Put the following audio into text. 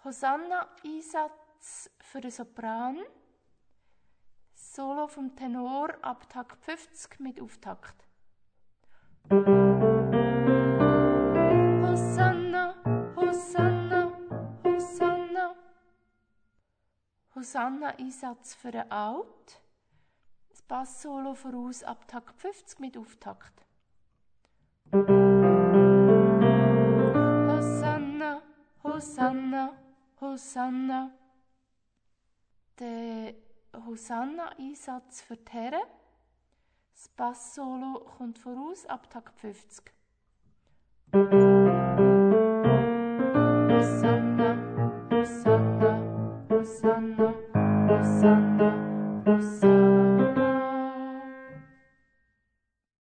Hosanna-Einsatz für den Sopran. Solo vom Tenor ab Takt 50 mit Auftakt. Hosanna, Hosanna, Hosanna. Hosanna-Einsatz für den Alt. Das Bass-Solo voraus ab Takt 50 mit Auftakt. Hosanna, Hosanna, Hosanna. Der Hosanna-Einsatz für die Herren. Das Bass-Solo kommt voraus ab Takt 50.